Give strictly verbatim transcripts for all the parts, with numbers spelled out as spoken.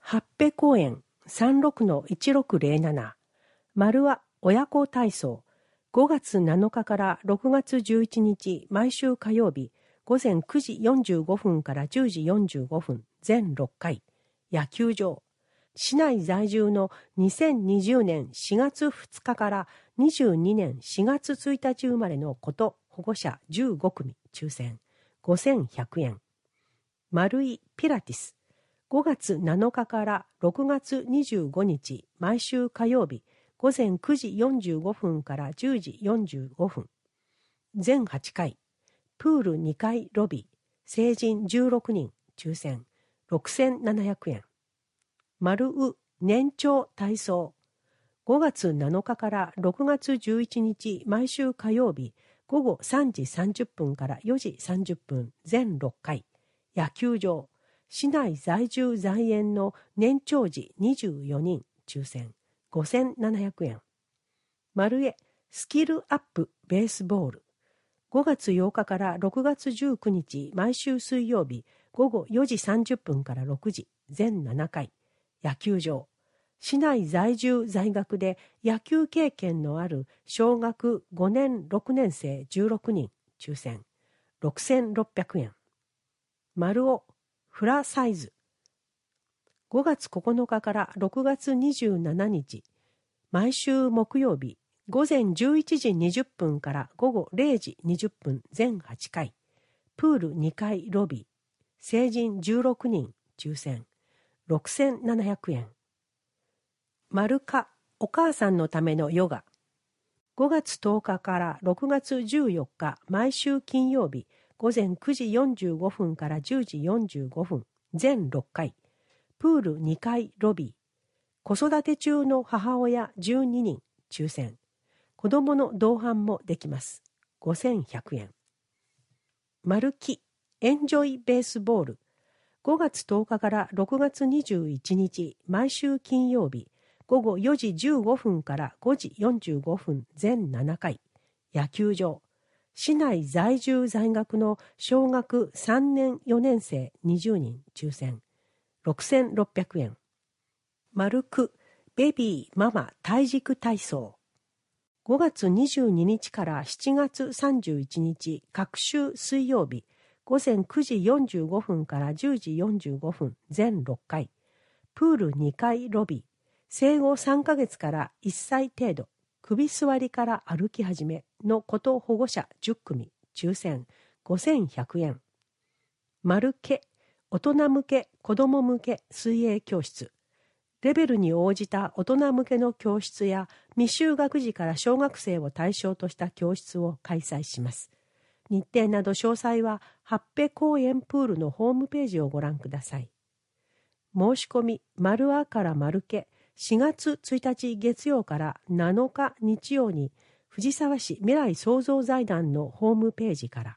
八辺公園 さんろくのいちろくぜろなな 丸は親子体操ごがつなのかからろくがつじゅういちにち毎週火曜日午前くじよんじゅうごふんからじゅうじよんじゅうごふん全ろっかい野球場市内在住のにせんにじゅうねんしがつふつかからにじゅうにねんしがつついたち生まれの子と保護者じゅうごくみ抽選ごせんひゃくえん。丸いピラティスごがつなのかからろくがつにじゅうごにち毎週火曜日午前くじよんじゅうごふんからじゅうじよんじゅうごふん全はちかいプールにかいロビー成人じゅうろくにん抽選ろくせんななひゃくえん。丸う年長体操ごがつなのかからろくがつじゅういちにち毎週火曜日ごごさんじさんじゅっぷんからよじさんじゅっぷん全ろっかい野球場市内在住在園の年長児にじゅうよにん抽選ごせんななひゃくえん。丸へスキルアップベースボールごがつようかからろくがつじゅうくにち毎週水曜日ごごよじさんじゅっぷんからろくじ全ななかい野球場市内在住在学で野球経験のある小学ごねんろくねんせいじゅうろくにん抽選ろくせんろっぴゃくえん。丸尾フラサイズごがつここのかからろくがつにじゅうしちにち毎週木曜日ごぜんじゅういちじにじゅっぷんからごごれいじにじゅっぷん全はちかいプールにかいロビー成人じゅうろくにん抽選ろくせんななひゃくえん。丸かお母さんのためのヨガごがつとおかからろくがつじゅうよっか毎週金曜日ごぜんくじよんじゅうごふんからじゅうじよんじゅうごふん全ろっかいプールにかいロビー子育て中の母親じゅうににん抽選子どもの同伴もできますごせんひゃくえん。丸木エンジョイベースボールごがつとおかからろくがつにじゅういちにち毎週金曜日ごごよじじゅうごふんからごじよんじゅうごふん全ななかい野球場市内在住在学の小学さんねんよねんせいにじゅうにん抽選ろくせんろっぴゃくえん。丸くベビーママ体軸体操ごがつにじゅうににちからしちがつさんじゅういちにち各週水曜日ごぜんくじよんじゅうごふんからじゅうじよんじゅうごふん全ろっかいプールにかいロビー生後さんかげつからいっさい程度首座りから歩き始めの子と保護者じゅっくみ抽選ごせんひゃくえん。丸け大人向け子ども向け水泳教室レベルに応じた大人向けの教室や未就学児から小学生を対象とした教室を開催します。日程など詳細は八辺公園プールのホームページをご覧ください。申し込み丸あから丸けしがつついたち月曜からなのか日曜に藤沢市未来創造財団のホームページから。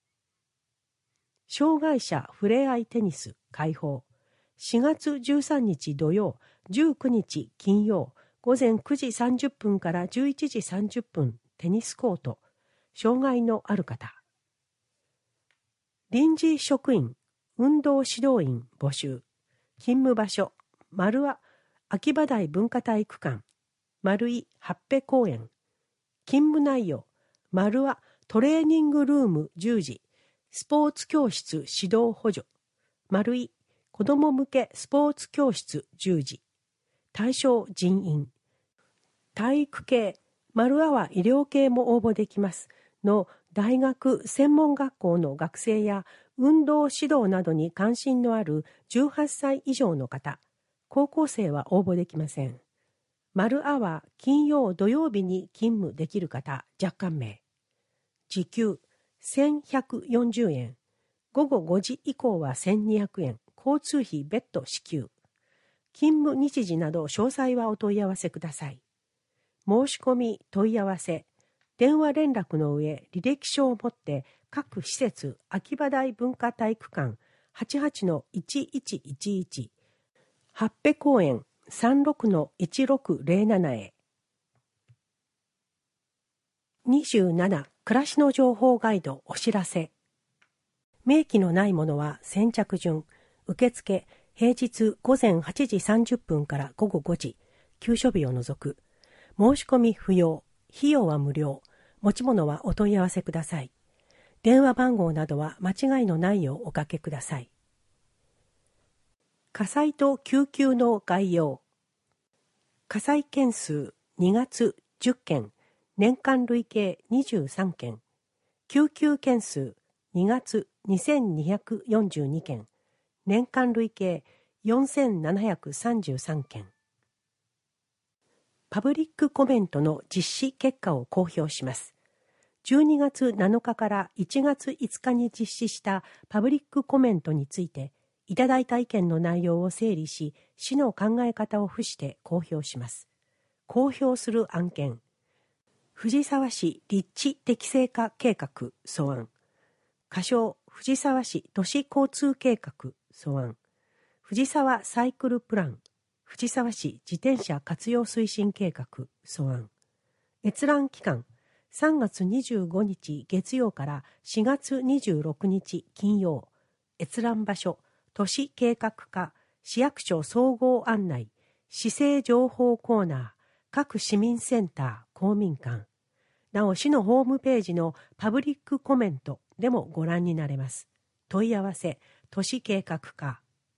障害者ふれあいテニス開放しがつじゅうさんにち土曜じゅうくにち金曜ごぜんくじさんじゅっぷんからじゅういちじさんじゅっぷんテニスコート障害のある方臨時職員運動指導員募集勤務場所丸は秋葉台文化体育館丸い八辺公園勤務内容丸はトレーニングルームじゅうじスポーツ教室指導補助丸い子ども向けスポーツ教室じゅうじ対象人員体育系丸あは医療系も応募できますの大学専門学校の学生や運動指導などに関心のあるじゅうはっさい以上の方高校生は応募できません。丸あは金曜土曜日に勤務できる方若干名時給せんひゃくよんじゅうえんごごごじ以降はせんにひゃくえん交通費別途支給勤務日時など詳細はお問い合わせください。申し込み問い合わせ電話連絡の上履歴書を持って各施設秋葉台文化体育館 はちじゅうはちのいちいちいちいち 八辺公園 さんろくのいちろくぜろなな へにじゅうなな暮らしの情報ガイドお知らせ明記のないものは先着順受付平日午前はちじさんじゅっぷんから午後ごじ、休所日を除く。申し込み不要。費用は無料。持ち物はお問い合わせください。電話番号などは間違いのないようおかけください。火災と救急の概要。火災件数にがつじゅっけん、年間累計にじゅうさんけん。救急件数にがつにせんにひゃくよんじゅうにけん、年間累計よんせんななひゃくさんじゅうさんけん。パブリックコメントの実施結果を公表します。じゅうにがつなのかからいちがついつかに実施したパブリックコメントについて、いただいた意見の内容を整理し、市の考え方を付して公表します。公表する案件。藤沢市立地適正化計画素案。仮称藤沢市都市交通計画素案。藤沢サイクルプラン。藤沢市自転車活用推進計画素案。閲覧期間さんがつにじゅうごにち月曜からしがつにじゅうろくにち金曜。閲覧場所都市計画課市役所総合案内市政情報コーナー各市民センター公民館。なお市のホームページのパブリックコメントでもご覧になれます。問い合わせ都市計画課。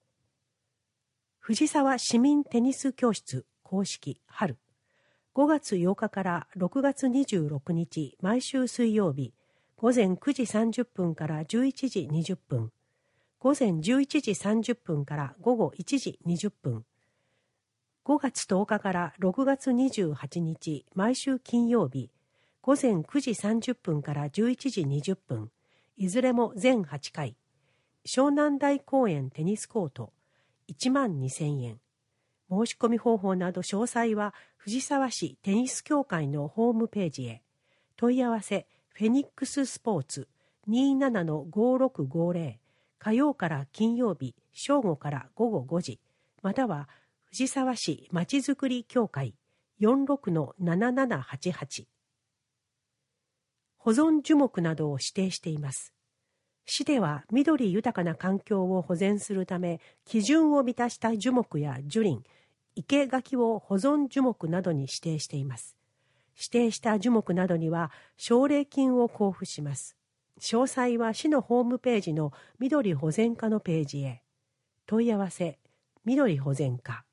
藤沢市民テニス教室公式春。ごがつようかからろくがつにじゅうろくにち毎週水曜日、午前くじさんじゅっぷんからじゅういちじにじゅっぷん、午前じゅういちじさんじゅっぷんから午後いちじにじゅっぷん、ごがつとおかからろくがつにじゅうはちにち毎週金曜日、午前くじさんじゅっぷんからじゅういちじにじゅっぷん、いずれも全はちかい、湘南台公園テニスコート、いちまんにせんえん。申し込み方法など詳細は藤沢市テニス協会のホームページへ。問い合わせフェニックススポーツ にじゅうななのごろくごぜろ 火曜から金曜日正午から午後ごじ、または藤沢市まちづくり協会 よんじゅうろくのななななはちはち。保存樹木などを指定しています。市では緑豊かな環境を保全するため、基準を満たした樹木や樹林、生垣を保存樹木などに指定しています。指定した樹木などには奨励金を交付します。詳細は市のホームページの緑保全課のページへ。問い合わせ、緑保全課。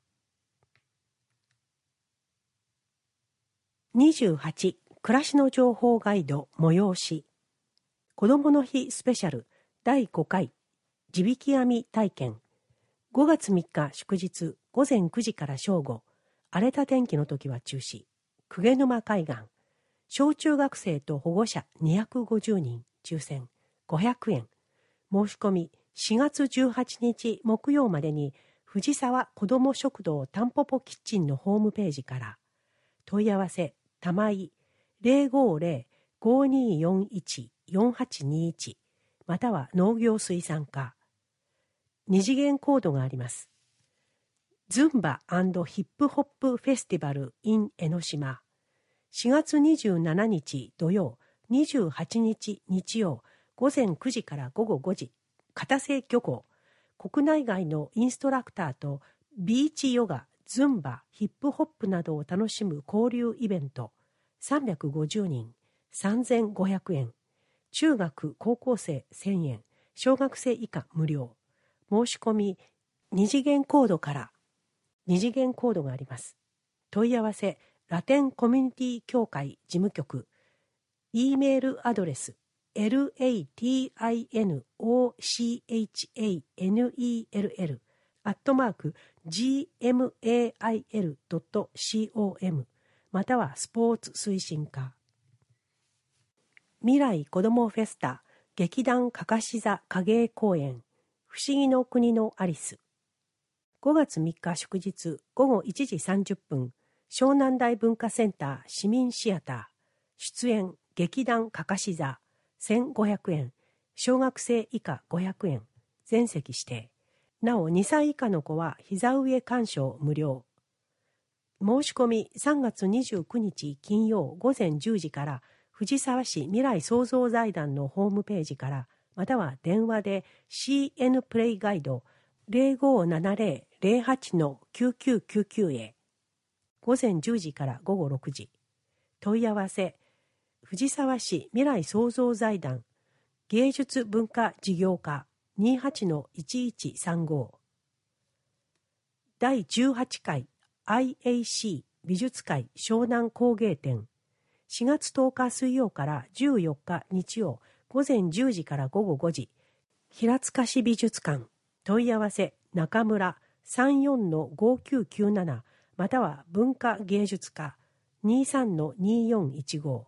にじゅうはち、暮らしの情報ガイド催し。子どもの日スペシャルだいごかい地引き網体験。ごがつみっか祝日午前くじから正午。荒れた天気の時は中止。鵠沼海岸。小中学生と保護者にひゃくごじゅうにん抽選ごひゃくえん。申し込みしがつじゅうはちにち木曜までに藤沢子ども食堂たんぽぽキッチンのホームページから。問い合わせ玉井 ゼロごゼロ ごにーよんいち よんはちにいち または農業水産課。二次元コードがあります。ズンバ&ヒップホップフェスティバル in 江ノ島。しがつにじゅうしちにち土曜、にじゅうはちにち日曜、午前くじから午後ごじ、片瀬漁港。国内外のインストラクターとビーチヨガ、ズンバ、ヒップホップなどを楽しむ交流イベント。さんびゃくごじゅうにん、さんぜんごひゃくえん。中学・高校生せんえん、小学生以下無料。申し込み二次元コードから。二次元コードがあります。問い合わせラテンコミュニティ協会事務局。E メールアドレス ラテンコチャネル アットマーク ジーエムエーアイエルドットコム またはスポーツ推進課。未来子どもフェスタ劇団かかし座影絵公演不思議の国のアリス。ごがつみっか祝日ごごいちじさんじゅっぷん、湘南台文化センター市民シアター。出演劇団かかし座せんごひゃくえん、小学生以下ごひゃくえん、全席指定。なおにさい以下の子は膝上鑑賞無料。申し込みさんがつにじゅうくにち金曜午前じゅうじから藤沢市未来創造財団のホームページから、または電話で シーエヌ プレイガイドゼロごーななゼロ ゼロはち きゅうきゅうきゅうきゅう へ午前じゅうじから午後ろくじ。問い合わせ藤沢市未来創造財団芸術文化事業課 にじゅうはちのいちいちさんご。だいじゅうはちかい アイエーシー 美術会湘南工芸展しがつとおか水曜からじゅうよっか日曜午前じゅうじから午後ごじ。平塚市美術館問い合わせ中村 さんよんのごきゅうきゅうなな または文化芸術課 にじゅうさんのにじゅうよんいちご。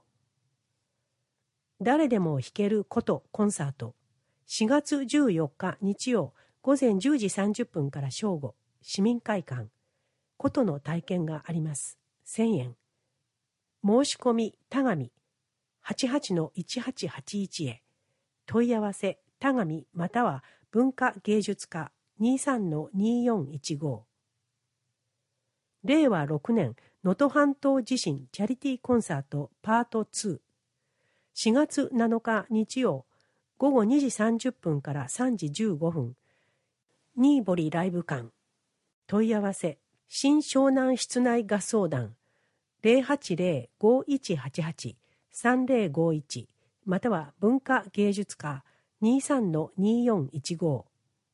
誰でも弾ける琴コンサートしがつじゅうよっか日曜午前じゅうじさんじゅっぷんから正午市民会館琴の体験があります。せんえん。申し込み田上 はちはちのいちはちはちいち へ問い合わせ田上または文化芸術課 にじゅうさんのにじゅうよんいちご。れいわろくねん能登半島地震チャリティーコンサートパートに。しがつなのか日曜午後にじさんじゅっぷんからさんじじゅうごふん新堀ライブ館問い合わせ新湘南室内合奏団 ゼロはちゼロ ごいちはちはち さんゼロごいち または文化芸術課 にじゅうさんのにじゅうよんいちご。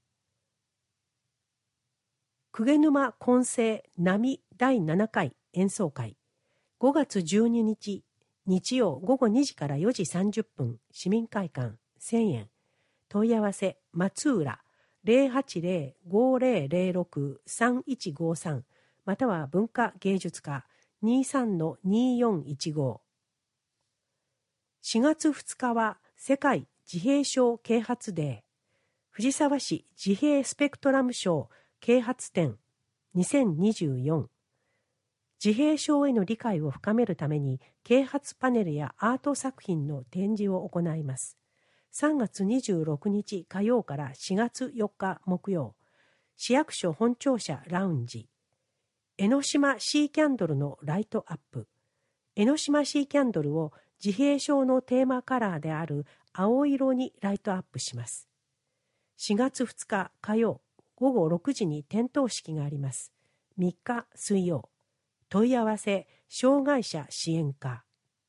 鵠沼混声波だいななかい演奏会ごがつじゅうににち日曜午後にじからよじさんじゅっぷん市民会館せんえん。問い合わせ松浦 ゼロはちゼロ ごゼロゼロろく さんいちごさん または文化芸術課 にじゅうさんのにじゅうよんいちご。しがつふつかは世界自閉症啓発デー藤沢市自閉スペクトラム症啓発展にせんにじゅうよん。自閉症への理解を深めるために啓発パネルやアート作品の展示を行います。さんがつにじゅうろくにち火曜からしがつよっか木曜、市役所本庁舎ラウンジ、江ノ島シーキャンドルのライトアップ。江ノ島シーキャンドルを自閉症のテーマカラーである青色にライトアップします。しがつふつか火曜ごごろくじに点灯式があります。みっか水曜。問い合わせ障害者支援課。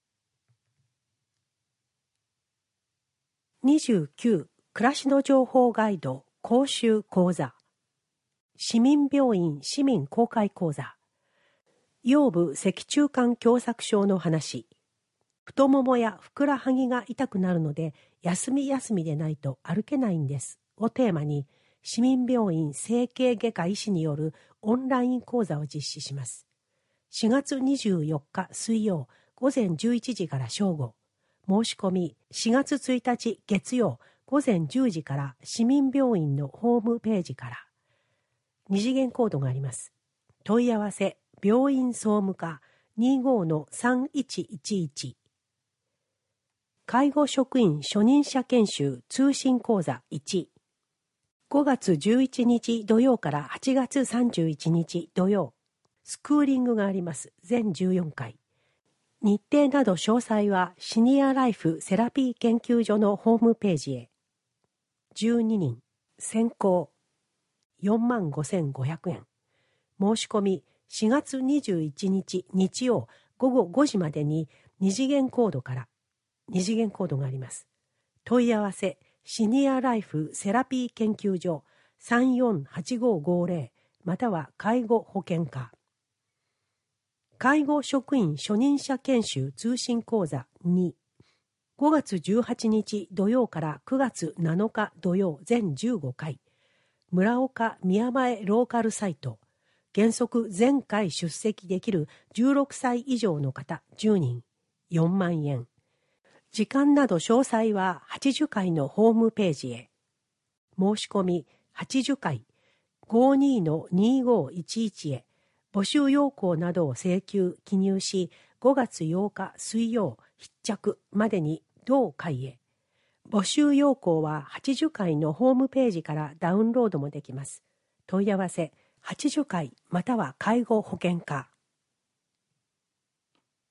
にじゅうきゅう暮らしの情報ガイド講習講座市民病院市民公開講座腰部脊柱管狭窄症の話。太ももやふくらはぎが痛くなるので休み休みでないと歩けないんですをテーマに市民病院整形外科医師によるオンライン講座を実施します。しがつにじゅうよっか水曜午前じゅういちじから正午。申し込みしがつついたち月曜午前じゅうじから市民病院のホームページから。二次元コードがあります。問い合わせ病院総務課 にじゅうごのさんいちいちいち。介護職員初任者研修通信講座いち。ごがつじゅういちにち土曜からはちがつさんじゅういちにち土曜。スクーリングがあります。全じゅうよんかい。日程など詳細はシニアライフセラピー研究所のホームページへ。じゅうににん。先行。よんまんごせんごひゃくえん。申し込みしがつにじゅういちにち日曜ごごごじまでに二次元コードから。二次元コードがあります。問い合わせシニアライフセラピー研究所さんよんはちごごゼロまたは介護保険課。介護職員初任者研修通信講座に。ごがつじゅうはちにち土曜からくがつなのか土曜全じゅうごかい。村岡宮前ローカルサイト。原則全回出席できるじゅうろくさい以上の方じゅうにん。よんまんえん。時間など詳細ははちじゅっかいのホームページへ。申し込みはちじゅっかい ごじゅうにのにじゅうごいちいち へ。募集要項などを請求記入しごがつようか水曜必着までに同会へ。募集要項ははちじゅっかいのホームページからダウンロードもできます。問い合わせはちじゅっかいまたは介護保険課。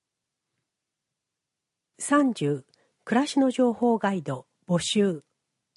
さんじゅう暮らしの情報ガイド募集。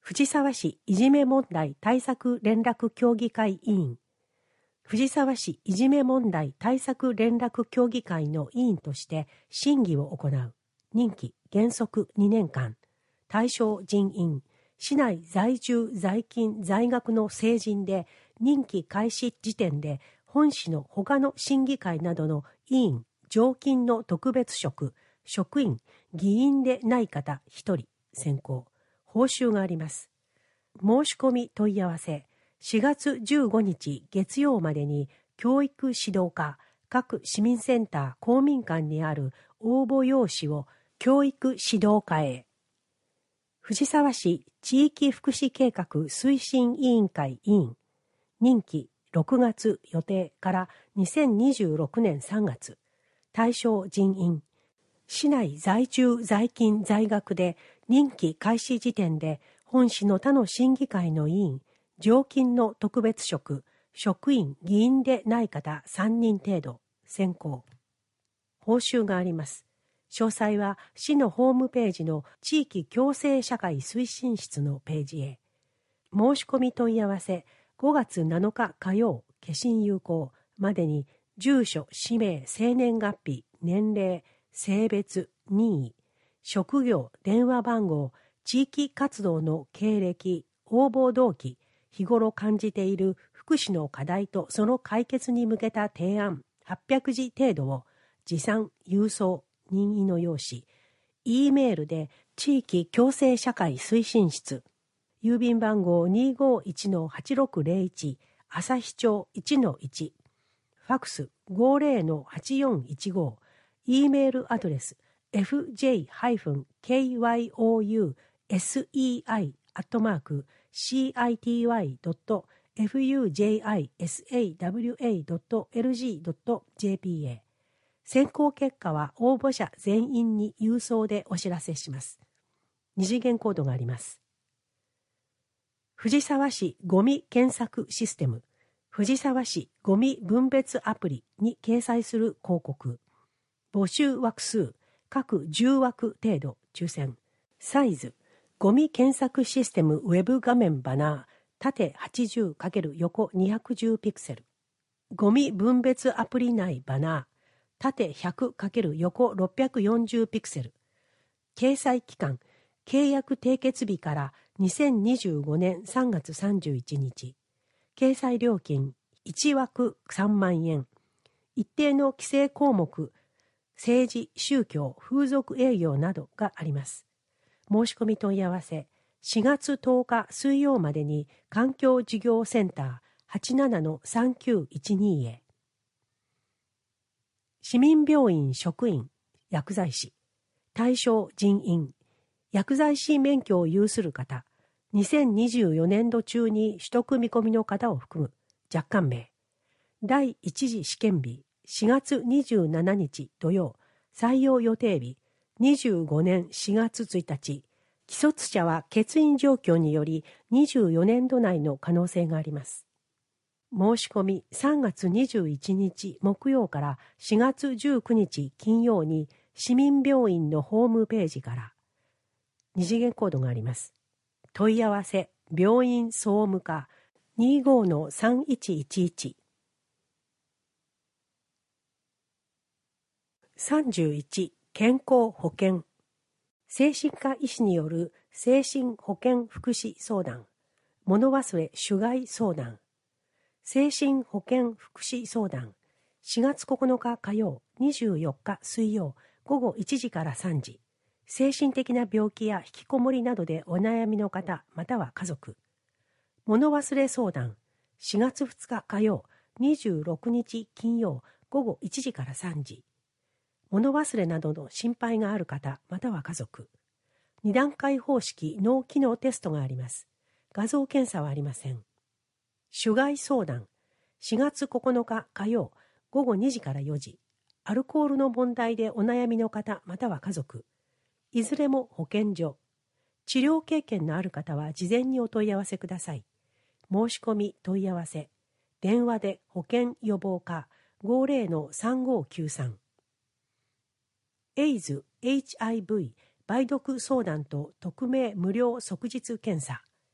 藤沢市いじめ問題対策連絡協議会委員。藤沢市いじめ問題対策連絡協議会の委員として審議を行う。任期原則にねんかん。対象人員。市内在住在勤在学の成人で任期開始時点で本市の他の審議会などの委員、常勤の特別職、職員、議員でない方ひとり選考。報酬があります。申し込み問い合わせ。しがつじゅうごにち月曜までに教育指導課各市民センター公民館にある応募用紙を教育指導課へ。藤沢市地域福祉計画推進委員会委員。任期ろくがつ予定からにせんにじゅうろくねんさんがつ。対象人員。市内在住在勤在学で任期開始時点で本市の他の審議会の委員、常勤の特別職、職員、議員でない方さんにん程度、選考。報酬があります。詳細は市のホームページの地域共生社会推進室のページへ。申し込み問い合わせごがつなのか火曜、消印有効までに住所、氏名、生年月日、年齢、性別、任意、職業、電話番号、地域活動の経歴、応募動機、日頃感じている福祉の課題とその解決に向けた提案はっぴゃくじ程度を持参、郵送、任意の用紙、E メールで地域共生社会推進室、郵便番号 にーごーいちのはちろくぜろいち、旭町 いちのいち、ファクス ごぜろのはちよんいちご、E メールアドレス エフジェイケーワイオーユーエスイーアイ アットマーク シーアイティーワイ ドット エフユージェイアイエスエーダブリューエー ドット エルジー ドット ジェーピー へ。選考結果は応募者全員に郵送でお知らせします。二次元コードがあります。藤沢市ゴミ検索システム、藤沢市ゴミ分別アプリに掲載する広告。募集枠数、各じゅうわく程度抽選。サイズ、ゴミ検索システムウェブ画面バナー、縦 はちじゅうかける 横にひゃくじゅうピクセル。ゴミ分別アプリ内バナー、縦 ひゃくかける 横ろっぴゃくよんじゅうピクセル。掲載期間、契約締結日からにせんにじゅうごねんさんがつさんじゅういちにち。掲載料金いちわくさんまんえん。一定の規制項目、政治、宗教、風俗営業などがあります。申し込み問い合わせ、しがつとおか水曜までに環境事業センター はちななのさんきゅういちに へ。市民病院職員、薬剤師、対象人員、薬剤師免許を有する方、にせんにじゅうよねんど中に取得見込みの方を含む若干名。第一次試験日、しがつにじゅうしちにち土曜、採用予定日、にじゅうごねんしがつついたち、既卒者は欠員状況によりにじゅうよねんど内の可能性があります。申し込みさんがつにじゅういちにち木曜からしがつじゅうくにち金曜に市民病院のホームページから。二次元コードがあります。問い合わせ、病院総務課 にじゅうごのさんいちいちいち。さんじゅういち、健康保険。精神科医師による精神保健福祉相談。物忘れ種害相談。精神保健福祉相談。しがつここのか火曜、にじゅうよっか水曜、ごごいちじからさんじ。精神的な病気や引きこもりなどでお悩みの方、または家族。物忘れ相談。しがつふつか火曜、にじゅうろくにち金曜、ごごいちじからさんじ。物忘れなどの心配がある方、または家族。にだんかい方式脳機能テストがあります。画像検査はありません。種害相談。しがつここのか火曜、ごごにじからよじ。アルコールの問題でお悩みの方、または家族。いずれも保健所。治療経験のある方は事前にお問い合わせください。申し込み問い合わせ。電話で保健予防課 ごぜろのさんごきゅうさん。エイズ、エイチアイブイ、梅毒相談と匿名無料即日検査。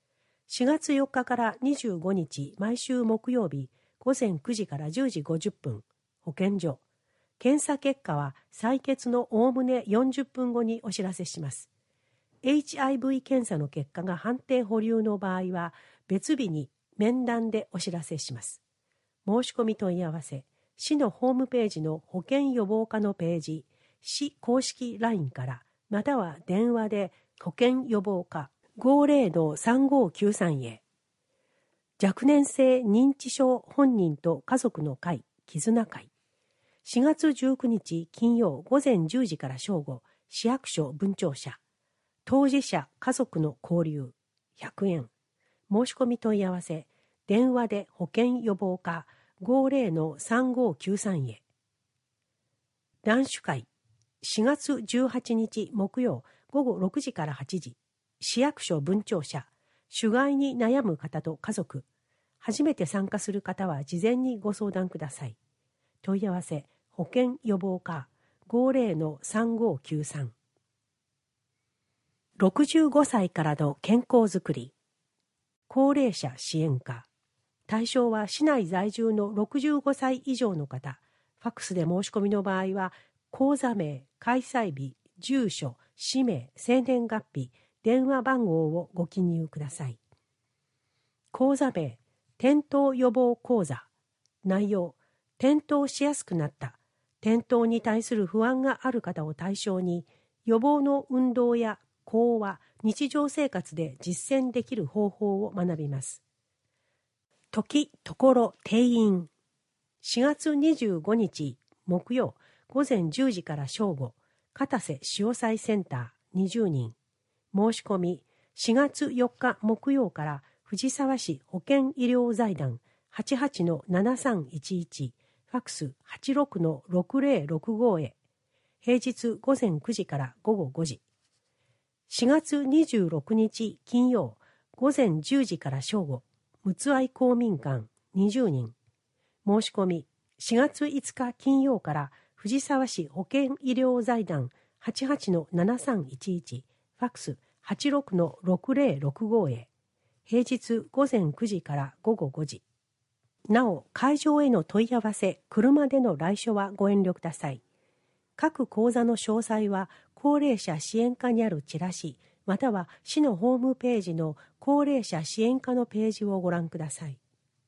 しがつよっかからにじゅうごにち毎週木曜日ごぜんくじからじゅうじごじゅっぷん、保健所。検査結果は採血のおおむねよんじゅっぷんごにお知らせします。エイチアイブイ 検査の結果が判定保留の場合は別日に面談でお知らせします。申し込み問い合わせ、市のホームページの保健予防課のページ、市公式 ライン からまたは電話で保健予防課 ごぜろのさんごきゅうさん へ。若年性認知症本人と家族の会絆会。しがつじゅうくにち金曜ごぜんじゅうじから正午、市役所分庁舎。当事者家族の交流ひゃくえん。申し込み問い合わせ、電話で保健予防課 ごぜろのさんごきゅうさん へ。男子会しがつじゅうはちにち木曜ごごろくじからはちじ、市役所分庁舎。主害に悩む方と家族。初めて参加する方は事前にご相談ください。問い合わせ、保健予防課 ごぜろのさんごきゅうさん。ろくじゅうごさいからの健康づくり。高齢者支援課。対象は市内在住のろくじゅうごさい以上の方。ファックスで申し込みの場合は、口座名、開催日、住所、氏名、生年月日、電話番号をご記入ください。口座名、転倒予防講座。内容、転倒しやすくなった。転倒に対する不安がある方を対象に、予防の運動や講話、日常生活で実践できる方法を学びます。時、ところ、定員。しがつにじゅうごにち木曜ごぜんじゅうじから正午、片瀬潮祭センターにじゅうにん。申し込み、しがつよっか木曜から藤沢市保健医療財団 はちはちのななさんいちいち、ファックス はちろくのろくぜろろくご へ。平日ごぜんくじからごごごじ。しがつにじゅうろくにち金曜ごぜんじゅうじから正午、むつあい公民館にじゅうにん。申し込み、しがついつか金曜から藤沢市保健医療財団 はちはちのななさんいちいち、ファックス はちろくのろくぜろろくご へ。平日ごぜんくじからごごごじ。なお、会場への問い合わせ、車での来所はご遠慮ください。各講座の詳細は高齢者支援課にあるチラシ、または市のホームページの高齢者支援課のページをご覧ください。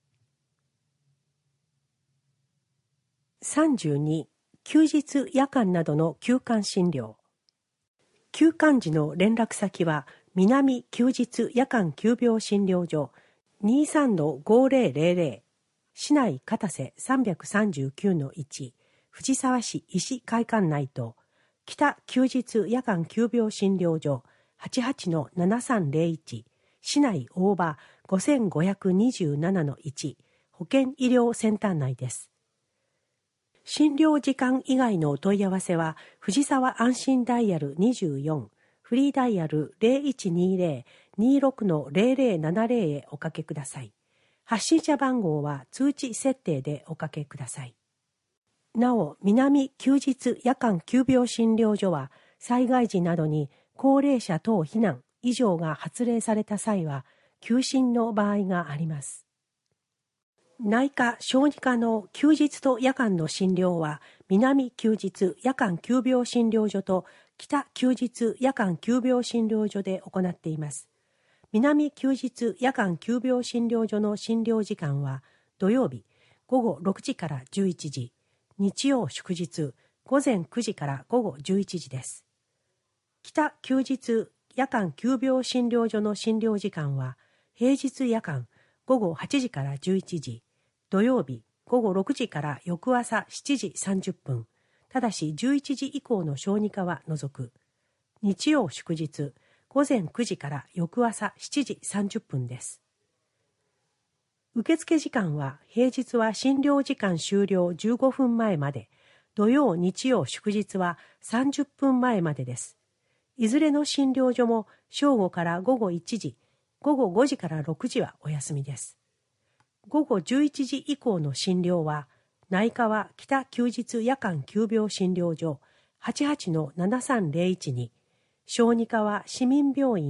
さんじゅうに、休日夜間などの休館診療。休館時の連絡先は南休日夜間急病診療所 にじゅうさんのごぜろぜろぜろ、市内片瀬 さんびゃくさんじゅうきゅうのいち、藤沢市石会館内と北休日夜間急病診療所 はちはちのななさんぜろいち、市内大場 ごせんごひゃくにじゅうななのいち、保健医療センター内です。診療時間以外のお問い合わせは藤沢安心ダイヤルにじゅうよん、フリーダイヤル ゼロいちにぜろ にじゅうろくのぜろぜろななぜろ へおかけください。発信者番号は通知設定でおかけください。なお、南休日夜間急病診療所は災害時などに高齢者等避難以上が発令された際は休診の場合があります。内科・小児科の休日と夜間の診療は南休日夜間急病診療所と北休日夜間急病診療所で行っています。南休日夜間急病診療所の診療時間は土曜日ごごろくじからじゅういちじ、日曜祝日ごぜんくじからごごじゅういちじです。北休日夜間急病診療所の診療時間は平日夜間ごごはちじからじゅういちじ、土曜日ごごろくじから翌朝しちじさんじゅっぷん、ただしじゅういちじ以降の小児科は除く。日曜祝日ごぜんくじから翌朝しちじさんじゅっぷんです。受付時間は平日は診療時間終了じゅうごふんまえまで、土曜日曜祝日はさんじゅっぷんまえまでです。いずれの診療所も正午からごごいちじ、ごごごじからろくじはお休みです。ごごじゅういちじ以降の診療は、内科は北休日夜間急病診療所 はちはちのななさんぜろいち に、小児科は市民病院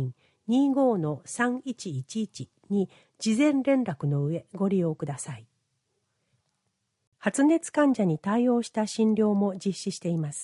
にじゅうごのさんいちいちいち に事前連絡の上ご利用ください。発熱患者に対応した診療も実施しています。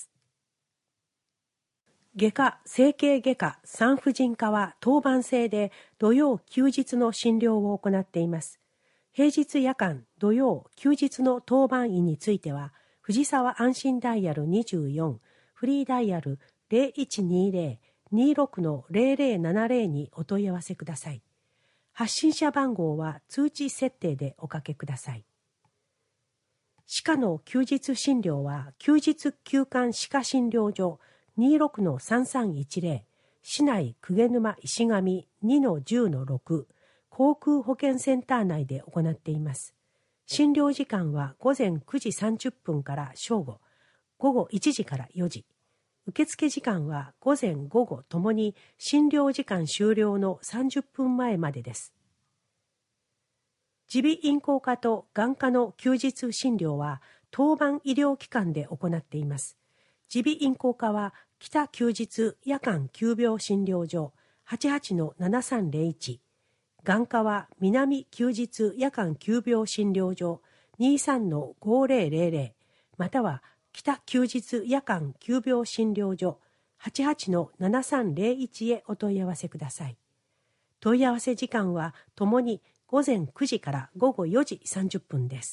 外科、整形外科、産婦人科は当番制で土曜休日の診療を行っています。平日夜間、土曜、休日の当番医については、藤沢安心ダイヤルにじゅうよん、フリーダイヤル ゼロいちにゼロ にじゅうろくのゼロゼロななゼロ にお問い合わせください。発信者番号は通知設定でおかけください。歯科の休日診療は、休日休館歯科診療所 にじゅうろくのさんさんいちゼロ、市内鵠沼石上 にのじゅうのろく、航空保健センター内で行っています。診療時間は午前くじさんじゅっぷんから正午、午後いちじからよじ。受付時間は午前午後ともに診療時間終了のさんじゅっぷんまえまでです。耳鼻咽喉科と眼科の休日診療は当番医療機関で行っています。耳鼻咽喉科は北休日夜間急病診療所 はちじゅうはちのななさんゼロいち、眼科は南休日夜間急病診療所 にじゅうさんのごゼロゼロゼロ、または北休日夜間急病診療所 はちじゅうはちのななさんゼロいち へお問い合わせください。問い合わせ時間はともに午前くじから午後よじさんじゅっぷんです。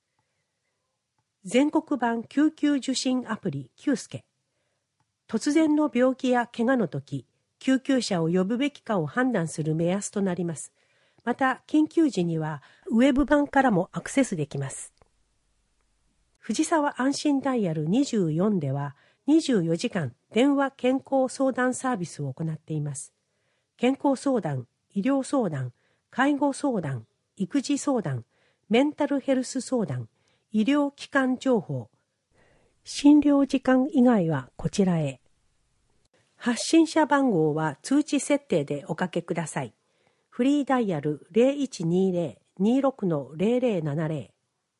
全国版救急受診アプリキュースケ。突然の病気や怪我の時、救急車を呼ぶべきかを判断する目安となります。また、緊急時にはウェブ版からもアクセスできます。藤沢安心ダイヤルにじゅうよんではにじゅうよじかん電話健康相談サービスを行っています。健康相談、医療相談、介護相談、育児相談、メンタルヘルス相談、医療機関情報、診療時間以外はこちらへ。発信者番号は通知設定でおかけください。フリーダイヤル ゼロいちにゼロ にじゅうろくのゼロゼロななゼロ。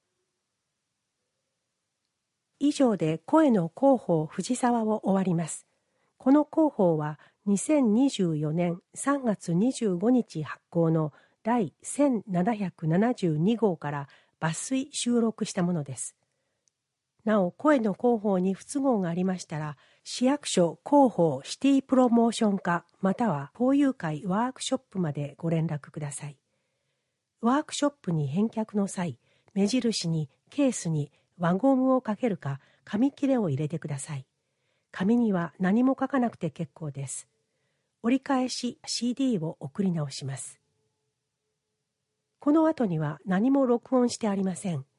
以上で声の広報藤沢を終わります。この広報はにせんにじゅうよねんさんがつにじゅうごにち発行の第せんななひゃくななじゅうにごうから抜粋収録したものです。なお、声の広報に不都合がありましたら、市役所広報シティプロモーション課または交友会ワークショップまでご連絡ください。ワークショップに返却の際、目印にケースに輪ゴムをかけるか紙切れを入れてください。紙には何も書かなくて結構です。折り返し シーディー を送り直します。この後には何も録音してありません。